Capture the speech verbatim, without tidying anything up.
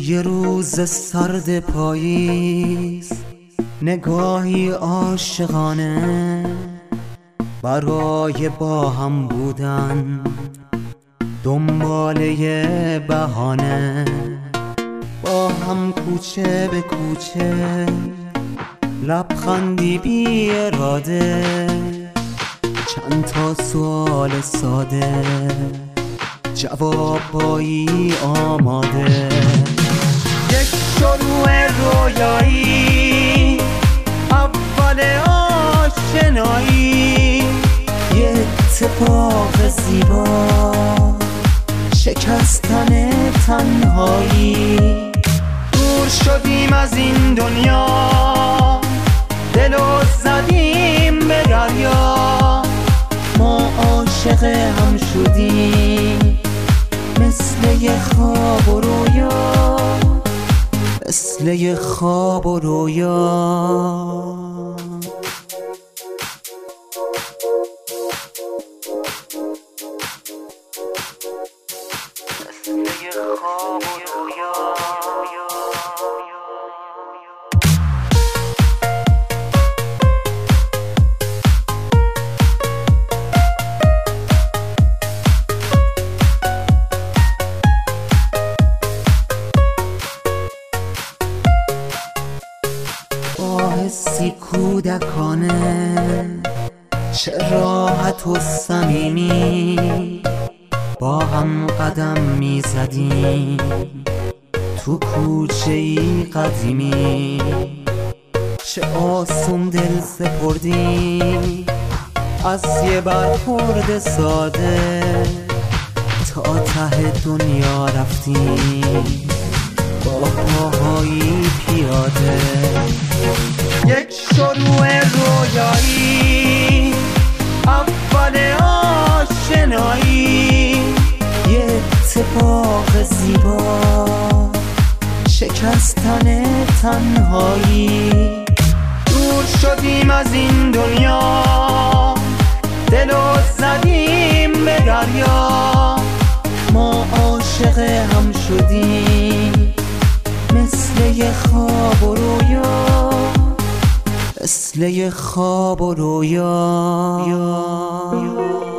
یه روز سرد پاییز، نگاهی عاشقانه برای با هم بودن، دنبال یه بهانه، با هم کوچه به کوچه، لبخندی بی اراده، چند تا سوال ساده، جوابایی آماده. یک شروع رویایی، اول آشنایی، یه اتفاق زیبا، شکستن تنهایی. دور شدیم از این دنیا، دلو زدیم به دریا، ما عاشق هم شدیم، مثل یه خواب و رویا، مثل یه خواب و رویا. حسی کودکانه، چه راحت و صمیمی، با هم قدم می زدیم تو کوچه ای قدیمی. چه آسون دل سپردیم، از یه برخورد ساده تا ته دنیا رفتیم، با پاهایی پیاده. یک شروع رویایی، اول آشنایی، یه اتفاق زیبا، شکستن تنهایی. دور شدیم از این دنیا، دلو زدیم به دریا، ما عاشق هم شدیم، مثل یه خواب و رویا، مثل یه خواب و رویا.